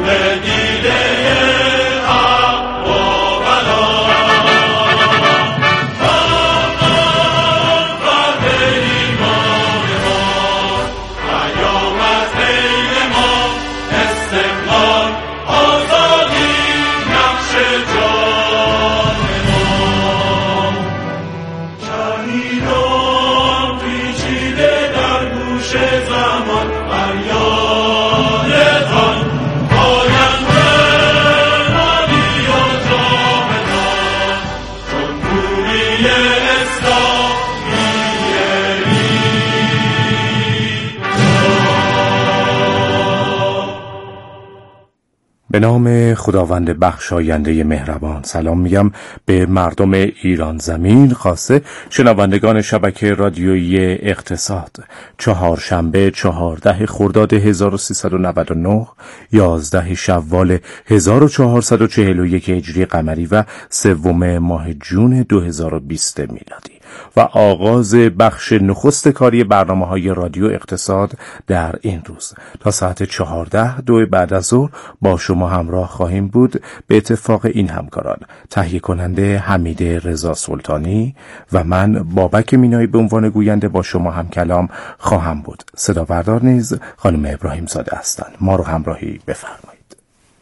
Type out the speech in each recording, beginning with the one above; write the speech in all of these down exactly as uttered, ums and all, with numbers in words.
به نام خداوند بخشاینده مهربان. سلام میگم به مردم ایران زمین، خاصه شنوندگان شبکه رادیویی اقتصاد. چهارشنبه چهارده خرداد هزار و سیصد و نود و نه، یازده شوال هزار و چهارصد و چهل و یک هجری قمری و سوم ماه جون دو هزار و بیست میلادی و آغاز بخش نخست کاری برنامه‌های رادیو اقتصاد در این روز. تا ساعت چهارده دو بعد از ظهر با شما همراه خواهیم بود. به اتفاق این همکاران: تهیه کننده حمید رضا سلطانی و من بابک مینایی به عنوان گوینده با شما هم کلام خواهم بود. صدا بردار نیز خانم ابراهیم زاده هستند. ما رو همراهی بفرمایید.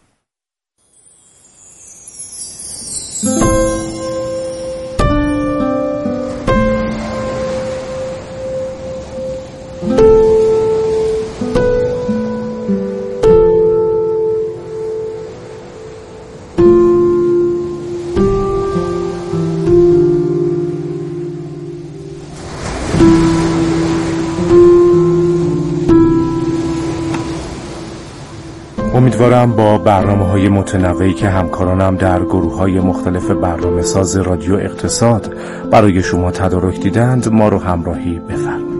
امیدوارم با برنامه‌های متنوعی که همکارانم در گروه‌های مختلف برنامه‌ساز رادیو اقتصاد برای شما تدارک دیدند ما رو همراهی بفرمایید.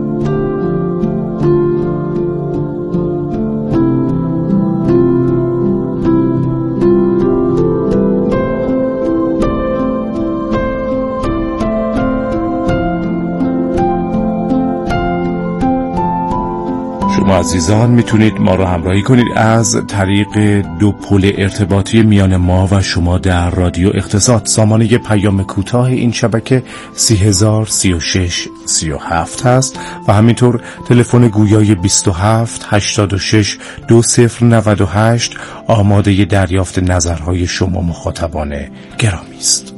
عزیزان میتونید ما رو همراهی کنید از طریق دو پل ارتباطی میان ما و شما در رادیو اقتصاد. سامانه پیام کوتاه این شبکه سی هزار سی و شش سی و هفت هست و همینطور تلفن گویای بیست و هفت هشتاد و شش دو صفر نود و هشت آماده دریافت نظرهای شما مخاطبان گرامی است.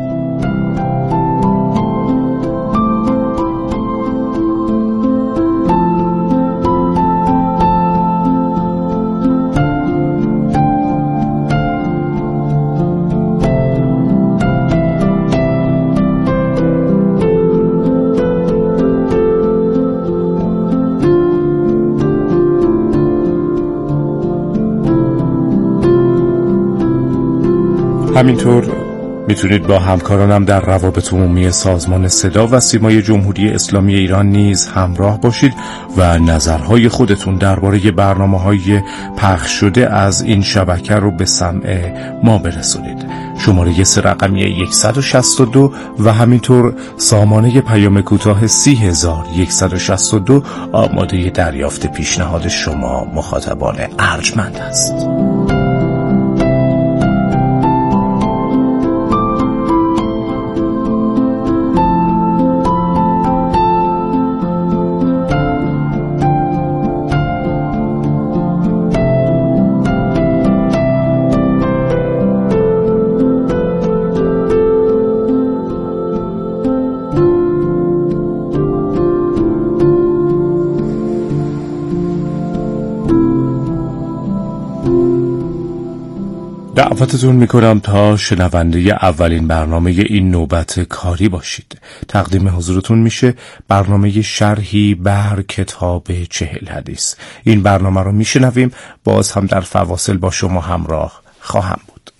همینطور میتونید با همکارانم در روابط عمومی سازمان صدا و سیمای جمهوری اسلامی ایران نیز همراه باشید و نظرهای خودتون درباره برنامه‌های پخش شده از این شبکه رو به سمع ما برسونید. شماره سه رقمی صد و شصت و دو و همینطور سامانه پیام کوتاه سی هزار صد و شصت و دو آماده دریافت پیشنهاد شما مخاطبان ارجمند است. دعوتتون میکنم تا شنونده اولین برنامه این نوبت کاری باشید. تقدیم حضورتون میشه برنامه شرحی بر کتاب چهل حدیث. این برنامه رو میشنویم، باز هم در فواصل با شما همراه خواهم بود.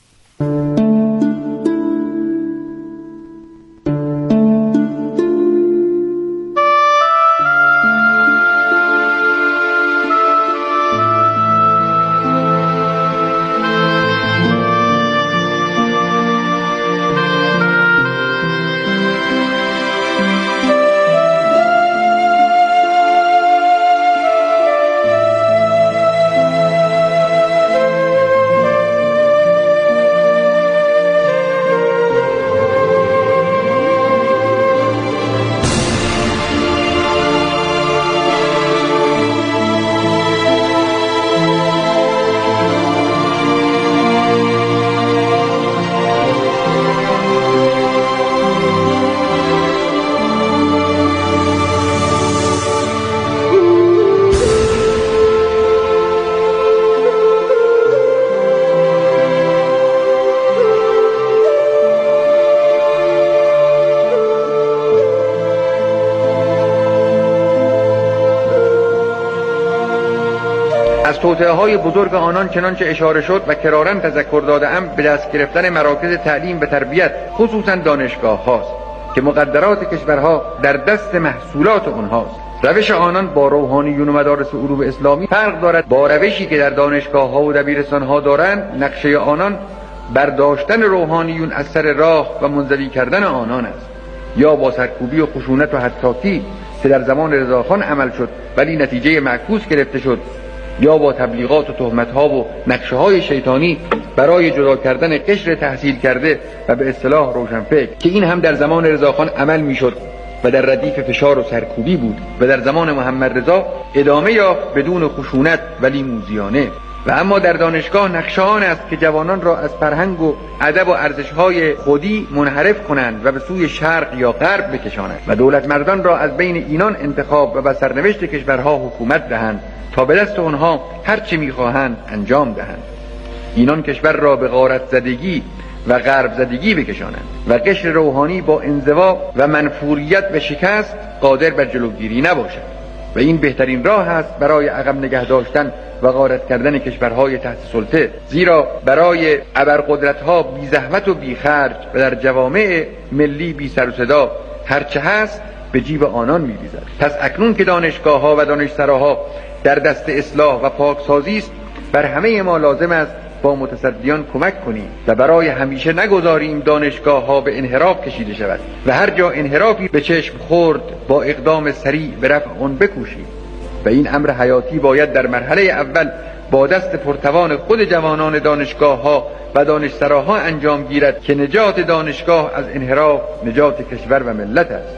توطئه‌های بزرگ آنان چنانچه اشاره شد و کراراً تذکر داده‌ام به دست گرفتن مراکز تعلیم و تربیت خصوصاً دانشگاه هاست که مقدرات کشورها در دست محصولات آنهاست. روش آنان با روحانیون و مدارس علوم اسلامی فرق دارد با روشی که در دانشگاه ها و دبیرستان ها دارند. نقشه آنان برداشتن روحانیون از سر راه و منزوی کردن آنان است، یا با سرکوبی و خشونت و حطاطی که در زمان رضاخان عمل شد ولی نتیجه معکوس گرفته شد، یا با تبلیغات و تهمت‌ها و نقشه‌های شیطانی برای جدا کردن قشر تحصیل کرده و به اصطلاح روشنفکر که این هم در زمان رضاخان عمل می‌شد و در ردیف فشار و سرکوبی بود و در زمان محمد رضا ادامه یافت بدون خشونت ولی موذیانه. و اما در دانشگاه نقشه آن است که جوانان را از فرهنگ و ادب و ارزش‌های خودی منحرف کنند و به سوی شرق یا غرب بکشانند و دولت مردان را از بین اینان انتخاب و بر سرنوشت کشورها حکومت دهند تا به دست آنها هر چه می‌خواهند انجام دهند. اینان کشور را به غارت زدگی و غرب زدگی بکشانند و قشر روحانی با انزوا و منفوریت و شکست قادر بر جلوگیری نباشد و این بهترین راه است برای عقب نگه داشتن و غارت کردن کشورهای تحت سلطه، زیرا برای ابرقدرت‌ها بی زحمت و بی خرج و در جوامع ملی بی سر و صدا هرچه هست به جیب آنان می‌ریزد. پس اکنون که دانشگاه‌ها و دانشسراها در دست اصلاح و پاکسازی است، بر همه ما لازم است با متصدیان کمک کنیم و برای همیشه نگذاریم دانشگاه ها به انحراف کشیده شود و هر جا انحرافی به چشم خورد با اقدام سریع به رفع آن بکوشیم و این امر حیاتی باید در مرحله اول با دست پرتوان خود جوانان دانشگاه ها و دانشسراها انجام گیرد که نجات دانشگاه از انحراف نجات کشور و ملت است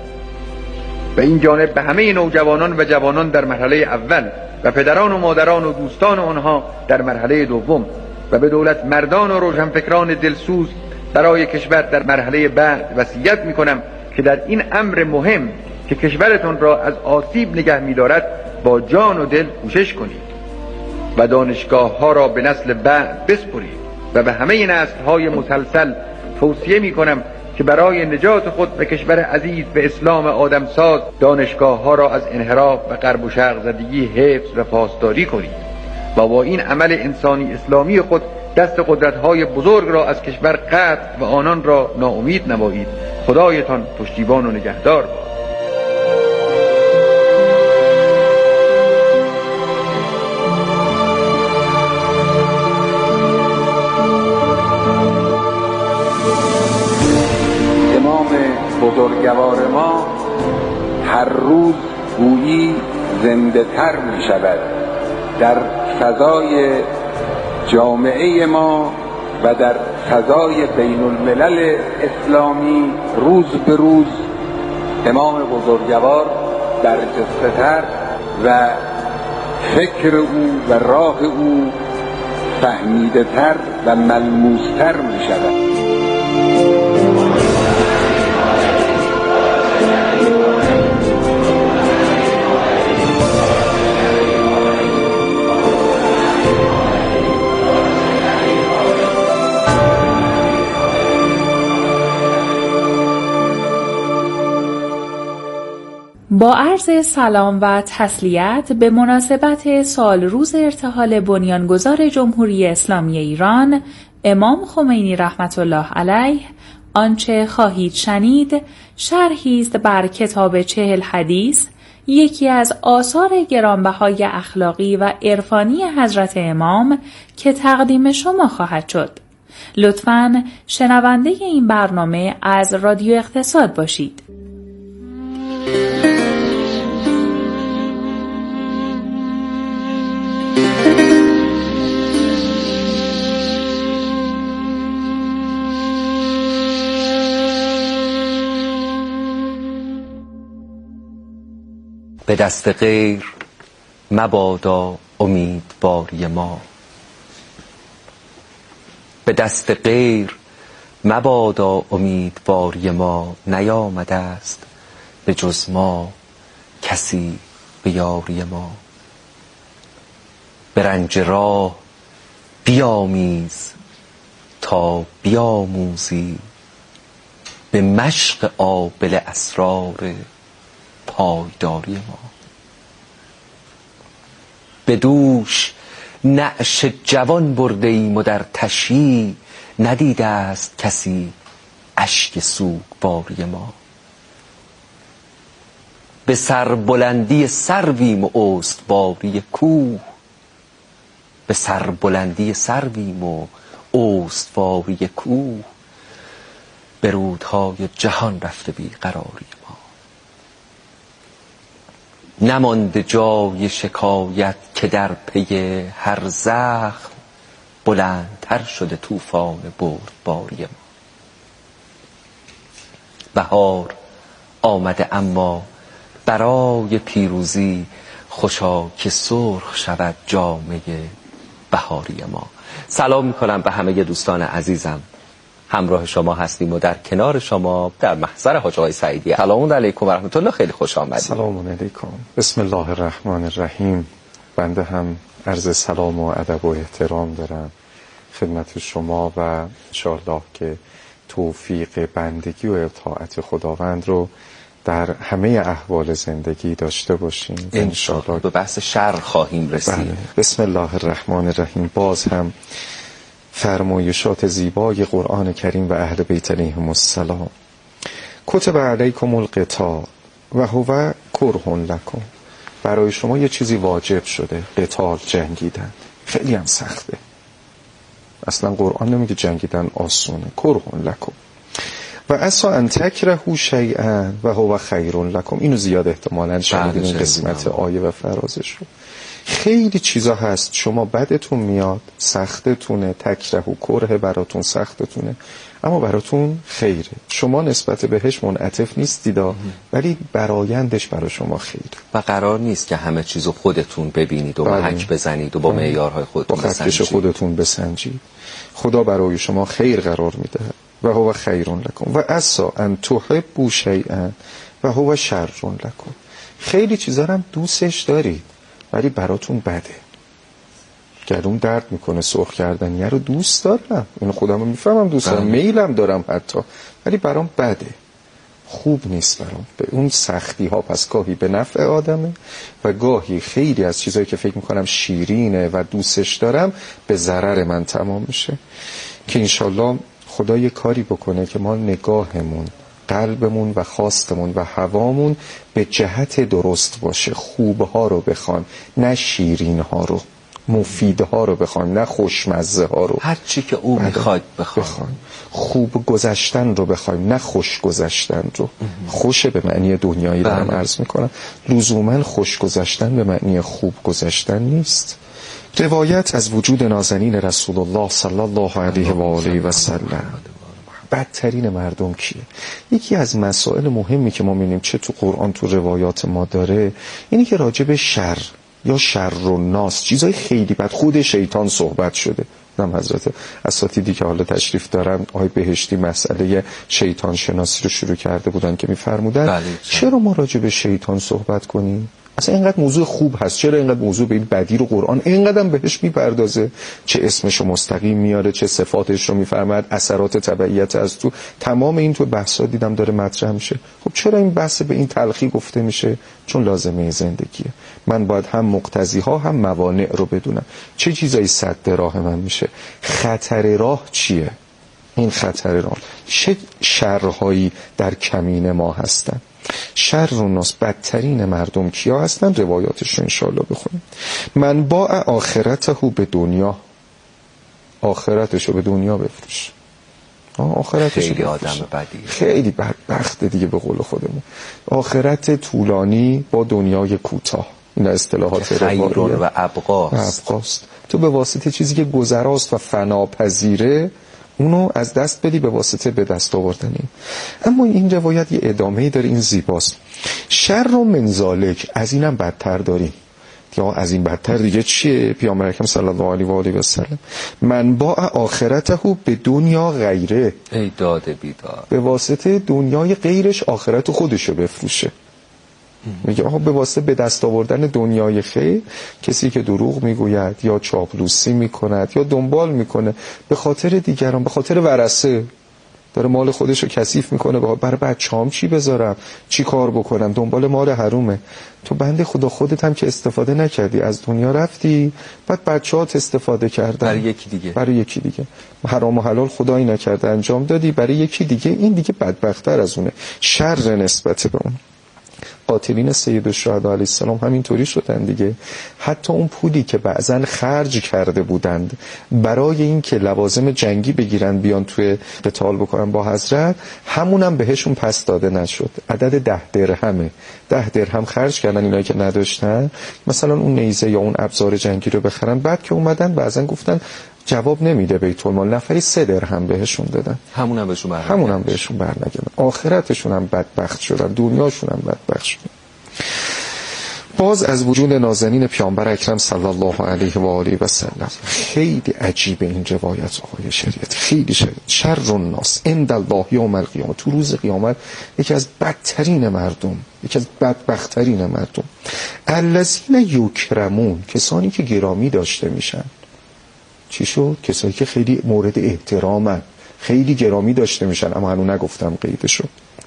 و این جانب به همه نوجوانان و جوانان در مرحله اول و پدران و مادران و دوستان آنها در مرحله دوم و به دولت مردان و روشنفکران دلسوز برای کشور در مرحله بعد وصیت می‌کنم که در این امر مهم که کشورتون را از آسیب نگه می‌دارد با جان و دل کوشش کنید و دانشگاه‌ها را به نسل بعد بسپرید و به همه نسل‌های مسلسل توصیه می‌کنم که برای نجات خود و کشور عزیز به اسلام آدمساز دانشگاه‌ها را از انحراف و غرب و شرق زدگی حفظ و پاسداری کنید و با این عمل انسانی اسلامی خود دست قدرت‌های بزرگ را از کشور قطع و آنان را ناامید نمایید. خدایتان پشتیبان و نگهدار باد. امام بزرگوار ما هر روز گویی زنده تر می شود در فضای جامعه ما و در فضای بین الملل اسلامی. روز به روز امام بزرگوار برجسته تر و فکر او و راه او فهمیده تر و ملموس تر می شود. با عرض سلام و تسلیت به مناسبت سال روز ارتحال بنیانگذار جمهوری اسلامی ایران امام خمینی رحمت الله علیه، آنچه خواهید شنید شرحی است بر کتاب چهل حدیث، یکی از آثار گرانبهای اخلاقی و عرفانی حضرت امام که تقدیم شما خواهد شد. لطفاً شنونده این برنامه از رادیو اقتصاد باشید. به دست غیر مبادا امیدواری ما، به دست غیر مبادا امیدواری ما، نیامده است به جز ما کسی به یاری ما. به رنج راه بیامیز تا بیاموزی، به مشق آبل اسرار پایداری ما. به دوش نعش جوان برده ایم و در تشی ندیده است کسی اشک سوگواری ما. به سربلندی سرویم و استواری کوه، به سربلندی سرویم و استواری کوه، به رودهای جهان رفته بی قراری ما. نمانده جای شکایت که در پی هر زخم بلندتر شده طوفان بردباری ما. بهار آمده اما برای پیروزی خوشا که سرخ شود جامه بهاری ما. سلام میکنم به همه دوستان عزیزم، همراه شما هستیم و در کنار شما در محضر حاج آقای سعیدی. سلام علیکم و رحمت الله، خیلی خوش آمدید. سلام علیکم. بسم الله الرحمن الرحیم. بنده هم عرض سلام و ادب و احترام دارم خدمت شما و انشاءالله که توفیق بندگی و اطاعت خداوند رو در همه احوال زندگی داشته باشیم انشاءالله. به بحث شرع خواهیم رسید. بله. بسم الله الرحمن الرحیم. باز هم فرمایشات زیبای قرآن کریم و اهل بیت علیهم السلام. کتب علیکم القتال و هو کره لکم. برای شما یه چیزی واجب شده، قتال، جنگیدن. خیلی هم سخته، اصلا قرآن نمیگه جنگیدن آسونه. کره لکم و عسى ان تکرهوا شیئا و هو خیر لکم. اینو زیاد احتمالاً شنیدین این قسمت آیه و فرازش رو. خیلی چیزا هست شما بدتون میاد، سختتونه، تکرهوا کره براتون سختتونه، اما براتون خیره. شما نسبت بهش منعطف نیستید ولی برایندش برای شما خیره و قرار نیست که همه چیزو خودتون ببینید و محک بزنید و با معیارهای خودتون با خطکش خودتون بسنجید. خدا برای شما خیر قرار میده و هو خیر لکم و عسى ان تحبوا شیئا و هو شر لکم. خیلی چیزا هم دوستش دارید ولی براتون بده. گلوم درد میکنه سرخ کردنیه رو دوست دارم، اینو خودم رو میفهمم دوست دارم، میلم دارم حتی، ولی برام بده، خوب نیست برام. به اون سختی ها پس گاهی به نفع آدمه و گاهی خیلی از چیزایی که فکر میکنم شیرینه و دوستش دارم به ضرر من تمام میشه. که انشالله خدا یه کاری بکنه که ما نگاهمون، قلبمون و خواستمون و هوامون به جهت درست باشه. خوبها رو بخوان نه شیرینها رو، مفیدها رو بخوان نه خوشمزه ها رو، هر چی که او میخواد بخوان. خوب گذشتن رو بخوایم نه خوش گذشتن رو. خوش به معنی دنیایی دارم عرض میکنم، لزوما خوش گذشتن به معنی خوب گذشتن نیست. روایت از وجود نازنین رسول الله صلی الله علیه و آله و سلم. بدترین مردم کیه؟ یکی از مسائل مهمی که ما می‌بینیم چه تو قرآن تو روایات ما داره اینی که راجع به شر یا شر و ناس، چیزای خیلی بد، خود شیطان صحبت شده. نم حضرت اساتیدی که حالا تشریف دارن آقای بهشتی مسئله شیطان شناسی رو شروع کرده بودن که می‌فرمودن چرا ما راجع به شیطان صحبت کنیم؟ اصلا اینقدر موضوع خوب هست، چرا اینقدر موضوع به این بدی رو قرآن اینقدر بهش میپردازه؟ چه اسمش رو مستقیم میاره، چه صفاتش رو میفرماد، اثرات تبعیت از تو، تمام این تو بحثا دیدم داره مطرح میشه. خب چرا این بحث به این تلخی گفته میشه؟ چون لازمه زندگیه. من باید هم مقتضی ها هم موانع رو بدونم. چه چیزایی سد راه من میشه؟ خطر راه چیه؟ این خطر راه چه شرهایی در کمین ما هستن؟ شر و ناس، بدترین مردم کیا هستن؟ روایاتش رو انشاءالله بخونیم. من باع آخرته به دنیا، آخرتش رو به دنیا بفروش. آخرتش خیلی آدم بدی، خیلی بدبخت دیگه به قول خودمون. آخرت طولانی با دنیای کوتاه، این اصطلاحات خیر و ابقاست. ابقاست. تو به واسطه چیزی که گذراست و فناپذیره اونو از دست بدی به واسطه به دست آوردنی. اما این روایت یه ادامه‌ای داره، این زیباست. شر و منزالک، از اینم بدتر داریم. یا از این بدتر دیگه چیه؟ پیامبر اکرم صلی الله علیه و آله و سلم من باع آخرته به دنیا غیره. ای داده بیدار، به واسطه دنیای غیرش آخرت خودشو بفروشه. میگه آها به واسطه به دست آوردن دنیای خیر کسی که دروغ میگوید یا چاپلوسی میکند یا دنبال میکنه به خاطر دیگران، به خاطر ورثه، داره مال خودش رو کثیف میکنه، برای بچه‌هام چی بذارم، چی کار بکنم، دنبال مال حرومه. تو بنده خدا خودت هم که استفاده نکردی، از دنیا رفتی، بعد بچه‌هات استفاده کردن برای یکی دیگه برای یکی دیگه حرام و حلال خدایی نکرده انجام دادی برای یکی دیگه. این دیگه بدبخت‌تر از اونه، شر نسبت به اون. قاتلین سید الشهدا علیه السلام همینطوری شدن دیگه. حتی اون پولی که بعضن خرج کرده بودند برای این که لوازم جنگی بگیرن بیان توی قتال بکنن با حضرت، همونم بهشون پس داده نشد. عدد ده درهمه، ده درهم خرج کردن اینایی که نداشتن، مثلا اون نیزه یا اون ابزار جنگی رو بخرن. بعد که اومدن بعضن گفتن جواب نمیده بیت المال، نفری سه درهم بهشون دادن، همونم بهشون برنگشت همونم بهشون برنگشت. آخرتشون هم بدبخت شدن، دنیاشون هم بدبخت شدن. باز از وجود نازنین پیامبر اکرم صلی الله علیه و آله و سلم خیلی عجیبه این روایت آقای شریعتی، خیلی شر شر الناس عند الله یوم القیامه، تو روز قیامت یکی از بدترین مردم، یکی از بدبختترین مردم، الذین یکرمون، کسانی که گرامی داشته میشن. چی شد؟ کسایی که خیلی مورد احترامن، خیلی گرامی داشته میشن، اما هنوز نگفتم قیدشو.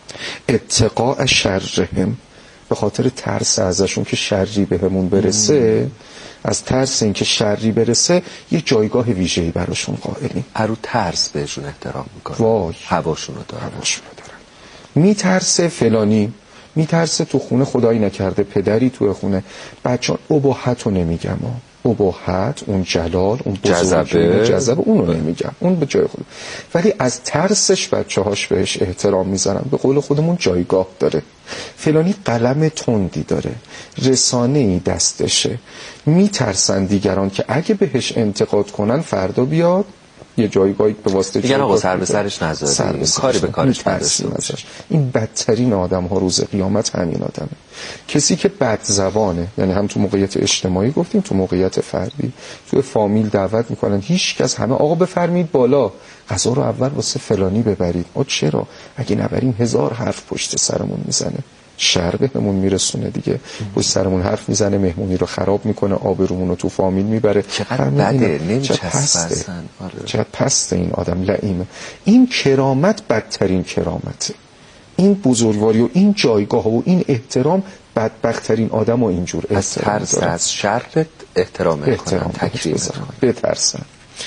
اتقاء شرهم، به خاطر ترس ازشون که شری بهمون برسه، مم. از ترس این که شری برسه یه جایگاه ویژه‌ای براشون قائلیم. هرو ترس بهشون احترام میکنه، وای هواشونو دارن هواشونو دارن. میترسه فلانی، میترسه تو خونه خدایی نکرده پدری تو خونه بچه‌ها، اباحتو نمیگم ها، اباحت، اون جلال، اون جذبه جذبه اونو نمیگم، اون به جای خود، ولی از ترسش بچه‌هاش بهش احترام میذارن. به قول خودمون جایگاه داره. فلانی قلم تندی داره، رسانه‌ای دستشه، میترسن دیگران که اگه بهش انتقاد کنن فردا بیاد یه جایگاهی به واسطه دیگه آقا سر به سرش نذاره، کاری به کارش نداشته باشه. این بدترین آدم ها روز قیامت همین آدمه، کسی که بد زبانه، یعنی هم تو موقعیت اجتماعی گفتیم، تو موقعیت فردی، تو فامیل دعوت میکنن هیچ کس، همه آقا بفرمایید بالا، غذا رو اول واسه فلانی ببرید. ما چرا؟ اگه نبریم هزار حرف پشت سرمون میزنه، شر بهمون میرسونه دیگه، پشت سرمون حرف میزنه، مهمونی رو خراب میکنه، آبرومون رو تو فامیل میبره. چقدر بده، نمیچسبه، چقدر پسته این آدم، لئیمه. این کرامت بدترین کرامته، این بزرگواری و این جایگاه و این احترام بدبختترین آدم و اینجور از ترس از شرت احترام احترام تکریم بترسن.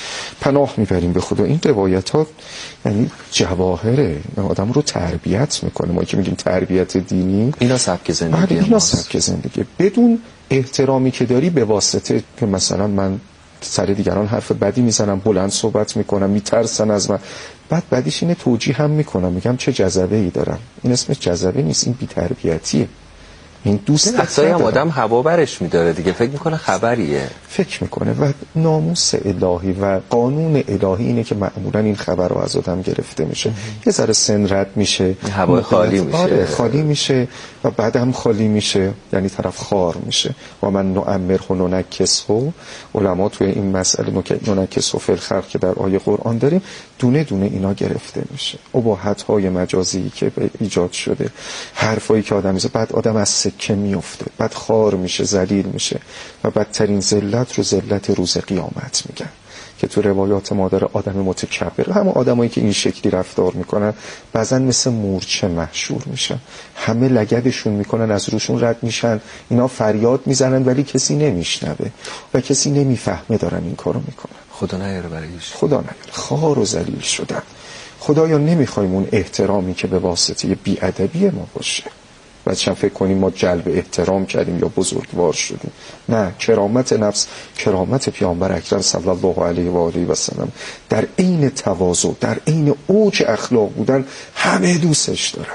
پناه میبریم به خدا. این روایت ها یعنی جواهره، آدم رو تربیت میکنه. ما که میگیم تربیت دینی، اینا سبک زندگی اینا ماست. سبک زندگی بدون احترامی که داری به واسطه که مثلا من سر دیگران حرف بدی میزنم، بلند صحبت میکنم، میترسن از من، بعد بعدش اینه توجیه هم میکنم، میگم چه جذبه ای دارم. این اسمش جذبه نیست، این بی‌تربیتیه. این دوست دختری هم آدم هوا برش میداره دیگه، فکر میکنه خبریه، فکر میکنه. و ناموس الهی و قانون الهی اینه که معمولا این خبر رو از آدم گرفته میشه، یه ذره سن رد میشه، هوا خالی میشه، آره خالی میشه و بعد هم خالی میشه، یعنی طرف خار میشه. و من نعمره و ننکسه، علما توی این مسئله ننکسه فی الخلق که در آیه قرآن داریم، دونه دونه اینا گرفته میشه. اباحت های مجازی که ایجاد شده، حرفایی که آدم میزنه، بعد آدم از سکه میفته، بعد خار میشه، ذلیل میشه و بدترین ذلت رو ذلت روز قیامت میگن که تو روایات ما داره آدم متکبر، همه آدمایی که این شکلی رفتار میکنن بعضن مثل مورچه محشور میشن، همه لگدشون میکنن، از روشون رد میشن، اینا فریاد میزنن ولی کسی نمیشنوه و کسی نمیفهمه دارن این کارو میکنن. خدا نیاره برایش، خدا نیاره، خار و ذلیل شدن. خدایا نمیخوایم اون احترامی که به واسطه بی‌ادبی ما باشه، بچه‌م فکر کنیم ما جلب احترام کردیم یا بزرگوار شدیم. نه، کرامت نفس، کرامت پیامبر اکرم صلی الله علیه و آله و سلم در عین تواضع، در عین اوج اخلاق بودن، همه دوستش دارن.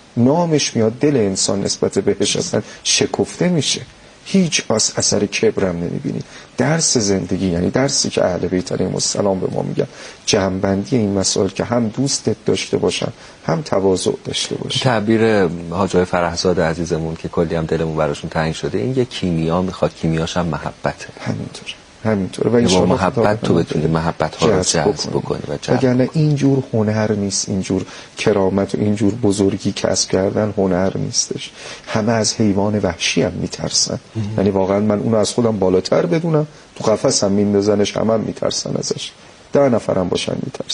نامش میاد، دل انسان نسبت بهش اصلا شکفته میشه. هیچ از اثر کبرم نمیبینی. درس زندگی، یعنی درسی که اهل بیت علیهم السلام به ما میگن، جمع‌بندی این مسائل که هم دوستت داشته باشن، هم تواضع داشته باشن. تعبیر حاج آقای فرحزاد عزیزمون که کلی هم دلمون براشون تنگ شده، این یه کیمیا میخواد، کیمیاش هم محبته. همینطوره همینطوره و این محبت تو بتونی محبت ها رو جذب بکنی و جذب. وگرنه اینجور هنر نیست، اینجور کرامت و اینجور بزرگی کسب کردن هنر نیستش. همه از حیوان وحشی هم میترسن، یعنی واقعا من اونو از خودم بالاتر بدونم، تو قفس هم میندازنش، همه هم میترسن ازش، ده نفرم باشن میترسن.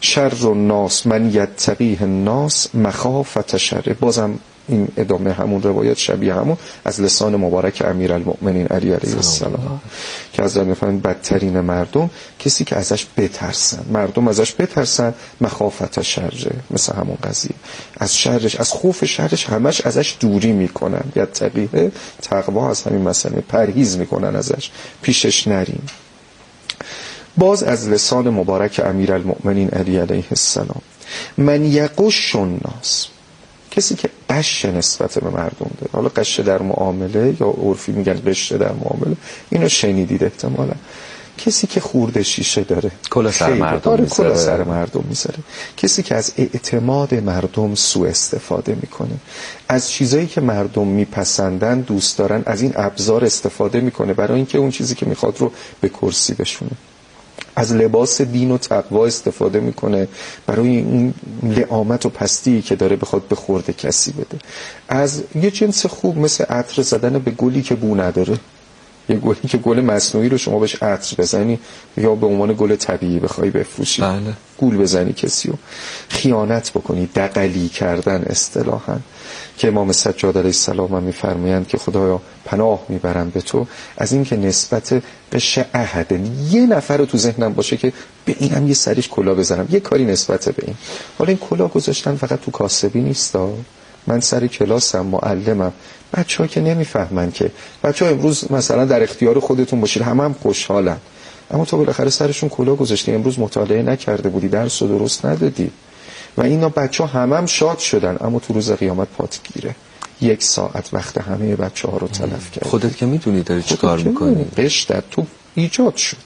شر الناس من یتقیه الناس مخافة شره. بازم این ادامه همون روایت شبیه همون از لسان مبارک امیرالمؤمنین علی علیه السلام که از در میفهمید بدترین مردم کسی که ازش بترسن، مردم ازش بترسن، مخافت شره، مثل همون قضیه از شرش، از خوف شرش همش ازش دوری میکنن. یتقیه تقوا از همین مسئله پرهیز میکنن ازش، پیشش نریم. باز از لسان مبارک امیرالمؤمنین علی علیه السلام من یقش الناس، کسی که قش نسبت به مردم داره. حالا قش در معامله یا عرفی میگن قشه در معامله، اینو شنیدید احتمالا. کسی که خورده شیشه داره، کلا سر مردم میذاره، کلا سر مردم میذاره. کسی که از اعتماد مردم سوء استفاده میکنه، از چیزایی که مردم میپسندن دوست دارن از این ابزار استفاده میکنه برای اینکه اون چیزی که میخواد رو به کرسی بشونه. از لباس دین و تقوا استفاده میکنه برای اون لعامت و پستی که داره بخواد به خورد کسی بده. از یه جنس خوب مثل عطر زدن به گلی که بو نداره، یه گلی که گل مصنوعی رو شما بهش عطر بزنی یا به عنوان گل طبیعی بخوای بفروشی، بله. گول بزنی کسی رو، خیانت بکنی، دغلی کردن اصطلاحاً که امام سجاد علیه السلام هم میفرمایند که خدایا پناه میبرم به تو از این که نسبت قش احد یه نفر رو تو ذهنم باشه که به اینم یه سرش کلا بزنم، یه کاری نسبت به این. حالا این کلا گذاشتن فقط تو کاسبی نیستا، من سر کلاسم، معلمم، بچه‌ها که نمیفهمن که بچه‌ها امروز مثلا در اختیار خودتون باشید، همه هم خوشحالن، اما تو بالاخره سرشون کلا گذاشتی، امروز مطالعه نکرده بودی، درس رو درست ندادی و اینا بچه‌ها همه هم شاد شدن، اما تو روز قیامت پات گیره. یک ساعت وقت همه بچه‌ها رو تلف کردی. خودت که میدونی داری چی کار میکنی. قش در تو ایجاد شد.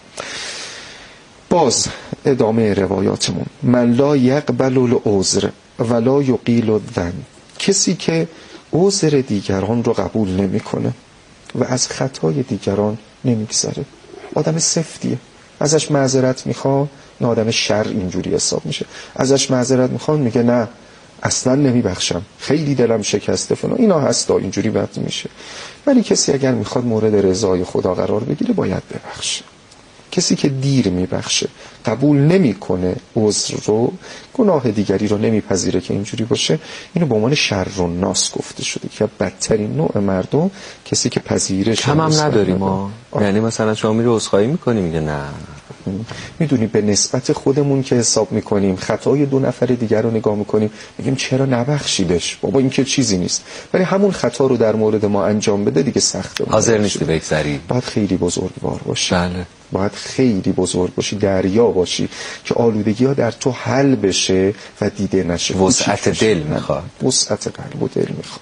باز ادامه روایاتمون من لا یقبل العذر ولا یقیل الذنب، کسی که عذر دیگران رو قبول نمیکنه و از خطای دیگران نمیگذره. آدم سفتیه، ازش معذرت میخواد، نه آدم شر اینجوری حساب میشه. ازش معذرت میخواد میگه نه اصلا نمیبخشم، خیلی دلم شکسته فلان، اینا هستا، اینجوری وقت میشه. ولی کسی اگر میخواد مورد رضای خدا قرار بگیره باید ببخشه. کسی که دیر میبخشه، قبول نمیکنه عذر رو، گناه دیگری رو نمیپذیره که اینجوری باشه، اینو به عنوان شر الناس گفته شده که بدترین نوع مردم کسی که پذیرش کم هم نداریم ما. یعنی مثلا شما میری عذرخواهی میکنی میگه نه. میدونی به نسبت خودمون که حساب میکنیم، خطای دو نفر دیگر رو نگاه میکنیم میگیم چرا نبخشیدش، بابا این که چیزی نیست، ولی همون خطا رو در مورد ما انجام بده دیگه سخته. حاضر نیستی بگذری. باید خیلی بزرگوار باشی. بله. باید خیلی بزرگ باشی، دریا باشی که آلودگی ها در تو حل بشه و دیده نشه. وسعت دل میخواد، وسعت قلب و دل میخواد.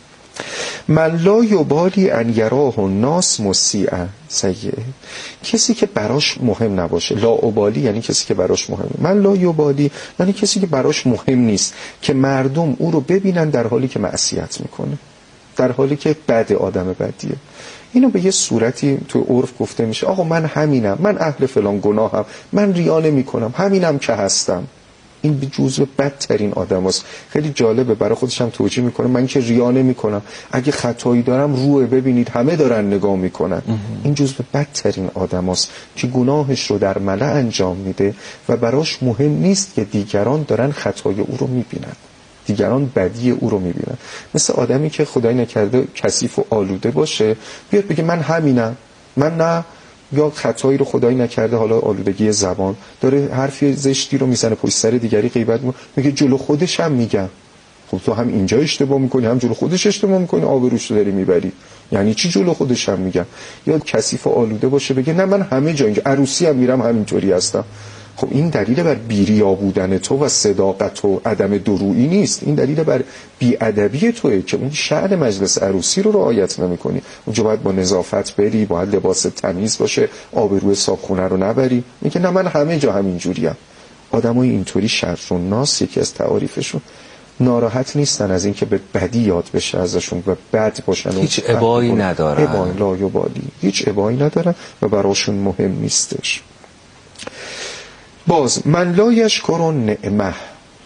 من لا یبالی ان یراه الناس مسیئا سیئه، کسی که براش مهم نباشه. لا ابالی یعنی کسی که براش مهمه. من لا یبالی یعنی کسی که براش مهم نیست که مردم او رو ببینن در حالی که معصیت میکنه، در حالی که بد، آدم بدیه. اینو به یه صورتی تو عرف گفته میشه آقا من همینم، من اهل فلان گناهم، من ریا نمیکنم، همینم که هستم. این به جزو بدترین آدم هست. خیلی جالبه، برای خودش هم توجیه میکنه من که ریا نمیکنم، اگه خطایی دارم روه ببینید همه دارن نگاه میکنن. این جزو بدترین آدم هست که گناهش رو در ملأ انجام میده و براش مهم نیست که دیگران دارن خطای او رو میبینن، دیگران بدی او رو میبینن. مثل آدمی که خدای نکرده کثیف و آلوده باشه بیاد بگه من همینم، من نه، یا خطایی رو خدای نکرده حالا آلودگی زبان داره حرفی زشتی رو میزنه پشت سر دیگری غیبت میگه جلو خودش هم میگم. خب تو هم اینجا اشتباه میکنی هم جلو خودش اشتباه میکنی، آبروش رو داری میبری. یعنی چی جلو خودش هم میگم؟ یا کثیف و آلوده باشه بگه نه من همه جا اینجا عروسی هم میرم همینطوری هستم. خب این دلیل بر بی‌ریا بودن تو و صداقت و عدم درویی نیست، این دلیل بر بی‌ادبی توئه که اون شأن مجلس عروسی رو رعایت نمی‌کنی. اونجا باید با نظافت بری، باید لباس تمیز باشه، آبروی صابخونه رو نبری. میگه نه من همه جا همینجوریم. آدمای اینطوری شر الناس یکی از تعاریفشون، ناراحت نیستن از اینکه به بدی یاد بشه ازشون و بد باشن، هیچ ابایی ندارن، ابایی لا یبالی، هیچ ابایی ندارن و براشون مهم نیستش. باز من لا یشکر النعمه،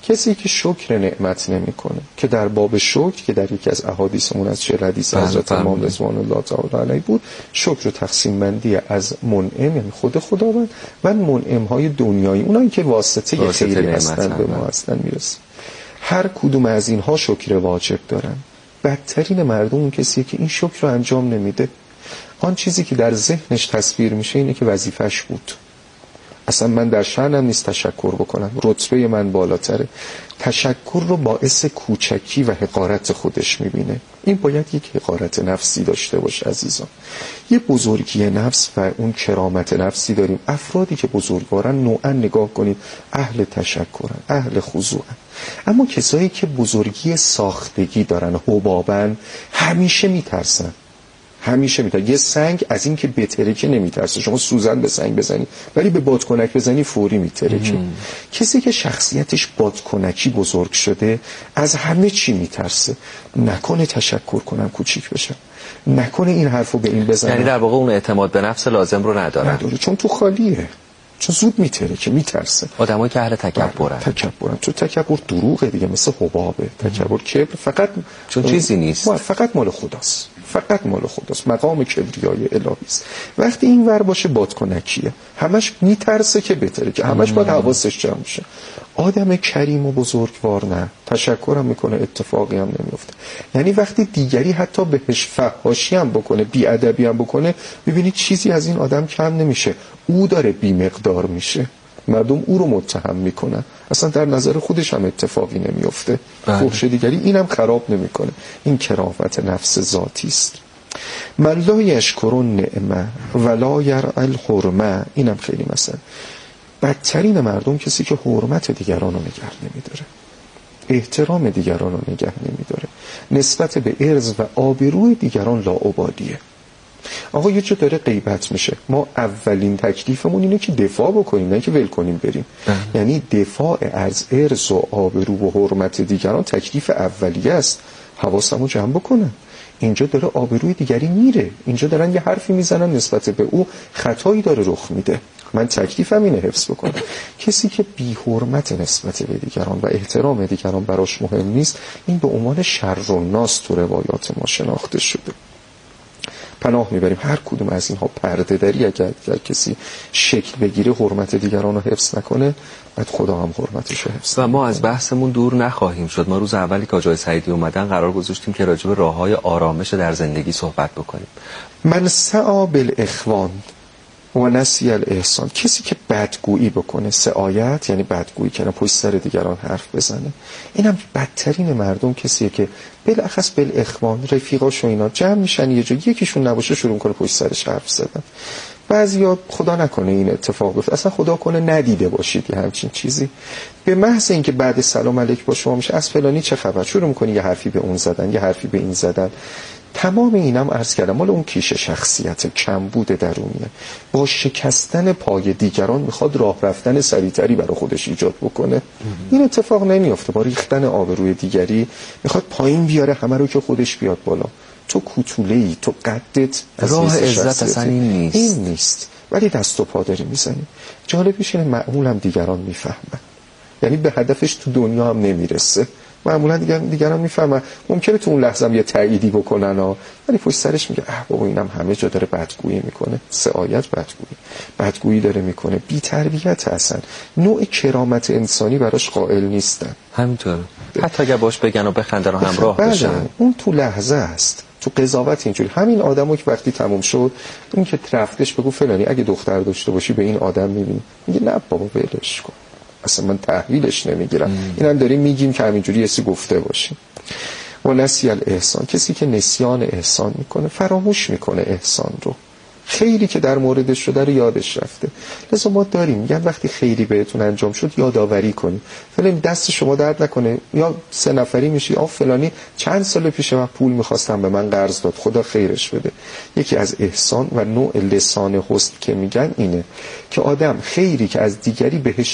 کسی که شکر نعمت نمیکنه، که در باب شکر که در یکی از احادیثمون از چهل حدیث حضرت امام رضوان الله تعالی علیه بود، شکر و تقسیم بندی از منعم یعنی خود خداوند و منعم های دنیایی، اونایی که واسطه, واسطه خیری هستن به ما هستن میرسه. هر کدوم از اینها شکر واجب دارن. بدترین مردم اون کسیه که این شکر رو انجام نمیده. آن چیزی که در ذهنش تصویر میشه اینه که وظیفش بود. اصلا من در شأنم نیست تشکر بکنم، رتبه من بالاتره. تشکر رو باعث کوچکی و حقارت خودش میبینه. این باید یک حقارت نفسی داشته باشه عزیزان. یه بزرگی نفس و اون کرامت نفسی داریم. افرادی که بزرگوارن نوعا نگاه کنید اهل تشکرن، اهل خضوعن. اما کسایی که بزرگی ساختگی دارن، حبابن، همیشه میترسن. همیشه میترسه. یه سنگ از این که بترکه نمیترسه. شما سوزن به سنگ بزنی ولی به بادکنک بزنی فوری میترکه. کسی که شخصیتش بادکنکی بزرگ شده از همه چی میترسه. نکنه تشکر کنم کوچیک بشم، نکنه این حرفو به این بزنم. یعنی در واقع اون اعتماد به نفس لازم رو نداره. نداره چون تو خالیه، چون زود میترکه، میترسه. آدمایی که اهل تکبرن. تکبرن چون تکبر دروغه دیگه، مثل حبابه. تکبر کبر فقط چون چیزی نیست، فقط مال خداست، فقط مال خداست، مقام کبریای الهی است. وقتی این ور باشه بادکنکیه، همش میترسه که بتره، که همش باید حواسش جمع شه. آدم کریم و بزرگوار نه، تشکر هم میکنه، اتفاقی هم نمیفته. یعنی وقتی دیگری حتی بهش فحاشی هم بکنه، بی ادبی هم بکنه، ببینید چیزی از این آدم کم نمیشه، او داره بی مقدار میشه. مردم او رو متهم میکنن، اصلا در نظر خودش هم اتفاقی نمیفته. فحش دیگری اینم خراب نمیکنه. این کرامت نفس ذاتی است. من لا یشکر النعمه ولا یرعی الحرمه، اینم خیلی مثلا. بدترین مردم کسی که حرمت دیگران رو نگه نمیداره، احترام دیگران رو نگه نمیداره، نسبت به عرض و آبروی دیگران لاابالیه. آقا یه جا داره غیبت میشه، ما اولین تکلیفمون اینه که دفاع بکنیم، نه که ول کنیم بریم. یعنی دفاع از عرض و آبرو و حرمت دیگران تکلیف اولیه است. حواسمو جمع بکنم، اینجا داره آبروی دیگری میره، اینجا دارن یه حرفی میزنن نسبت به او، خطایی داره رخ میده، من تکلیفم اینه حفظ بکنم. کسی که بی حرمت نسبت به دیگران و احترام دیگران براش مهم نیست، این به عنوان شر الناس تو روایات ما شناخته شده. پناه میبریم هر کدوم از اینها پرده داری اگر, اگر کسی شکل بگیره، حرمت دیگران رو حفظ نکنه، بعد خدا هم حرمتش رو حفظ. و ما از بحثمون دور نخواهیم شد. ما روز اولی که آقای سعیدی اومدن قرار گذاشتیم که راجع به راههای آرامش در زندگی صحبت بکنیم. من سعا بالاخوان و نسی الاحسان، کسی که بدگویی بکنه، سعایت یعنی بدگویی کنه، پشت سر دیگران حرف بزنه، اینم بدترین مردم کسیه که بالاخص بالاخوان رفیقاش و اینا جمع میشن یه جا، یکیشون نباشه شروع میکنه پشت سرش حرف زدن. بعضیا خدا نکنه این اتفاق بیفته، اصلا خدا کنه ندیده باشید یه همچین چیزی، به محض اینکه بعد سلام علیک با شما میشه از فلانی چه خبر، شروع میکنه یه حرفی به اون زدن، یه حرفی به این زدن. تمام اینم عرض کردم مال اون کیش شخصیت کمبود درونیه. با شکستن پای دیگران میخواد راه رفتن سریعتری برای خودش ایجاد بکنه. این اتفاق نمیافته. با ریختن آبروی دیگری میخواد پایین بیاره همه رو که خودش بیاد بالا. تو کوتوله‌ای، تو قدت راه عزت اصلا این نیست. این نیست. ولی دست و پا داری میزنی. جالبش اینه معمولا دیگران میفهمن. یعنی به هدفش تو دنیا هم نمیرسه. معمولا دیگر دیگران میفهمن. ممکنه تو اون لحظه هم یه تأییدی بکنن ها، ولی پشت سرش میگه اه بابا اینم همه جا داره بدگویی میکنه. سعایت بدگویی بدگویی داره میکنه، بی تربیت هستن، نوع کرامت انسانی براش قائل نیستن. همینطوره. حتی اگه باش بگن و بخندن و همراه بشن، اون تو لحظه است. تو قضاوت اینجوری همین آدمو که وقتی تموم شد اون که رفتش بگو فلانی اگه دختر داشته باشی به این آدم میبینی، میگه نه بابا ولش کن، اصلا من تحویلش نمیگیرم. اینم داریم میگیم که همینجوری یه سی گفته باشیم. و نسی الاحسان، کسی که نسیان احسان میکنه، فراموش میکنه احسان رو، خیری که در موردش شده رو یادش رفته. لذا ما داریم میگن وقتی خیری بهتون انجام شد یادآوری کنید، فلان دست شما درد نکنه، یا سه نفری میشی آ فلانی چند سال پیش من پول میخواستم به من قرض داد خدا خیرش بده. یکی از احسان و نوع لسان حسن که میگن اینه که آدم خیری که از دیگری بهش